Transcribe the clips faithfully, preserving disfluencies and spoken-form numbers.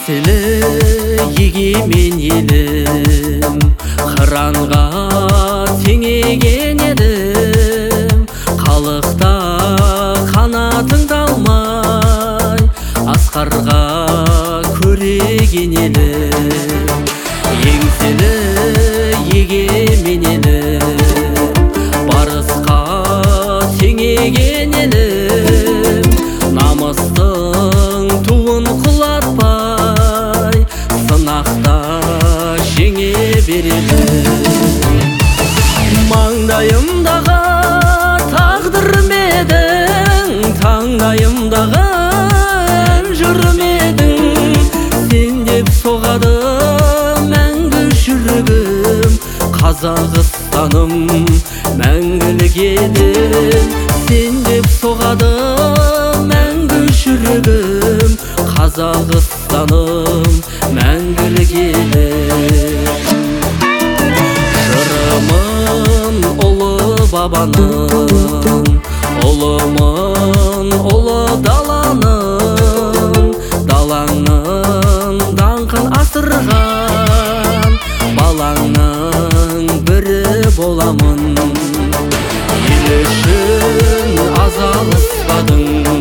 еңселі егемен елім, қыранға теңеген едім. Қалықта қанатың талмай, асқарға көреген елім. Еңселі егемен елім, барысқа теңеген елім. Намыстың туын құлатпай, сынақта жеңе береді. Маңдайымдағы тағдыр медің, таңдайымдағы жырым едің. Сен деп соғады мәңгі жүрегім, Қазақстаным мәңгілік елім. Сен деп соғады мәңгі жүрегім, Қазақстаным мәңгілік елім. Жырымын ұлы бабаның, ұлымын ұлы даланың. Далаңның даңқын асырған балаңның бірі боламын. Ел үшін азалыспадың,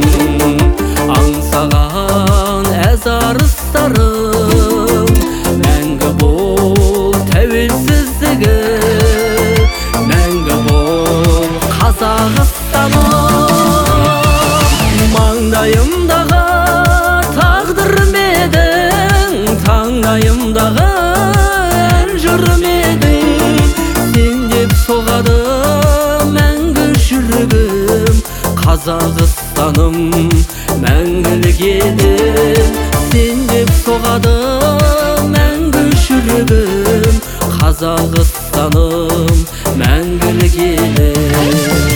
аңсаған әз арыстарым. Мәңгі бол тәуелсіздігі, мәңгі бол Қазақстаным. Маңдайымдағы тағдыр медің, таңдайымдағы жырым едің. Сен деп соғады мәңгі жүрегім, Қазақстаным мәңгілік елім. Сен деп соғады мәңгі жүрегім, Қазақстаным мәңгілік елім.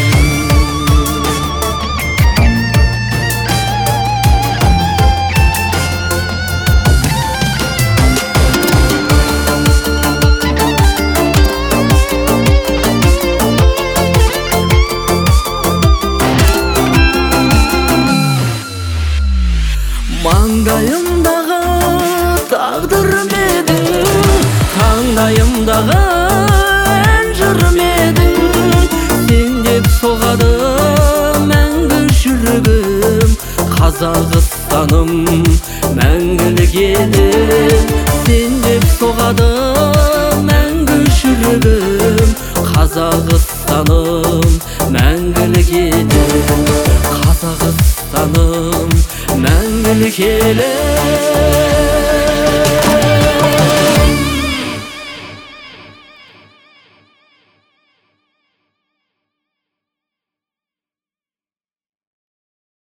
Маңдайымдағы тағдыр медің, таңдайымдағы жырым едің. Сен деп соғады мәңгі жүрегім, Қазақстаным мәңгілік елім. Сен деп соғады мәңгі жүрегім, Қазақстаным мәңгілік елім. Қазақстаным мәңгілік елім.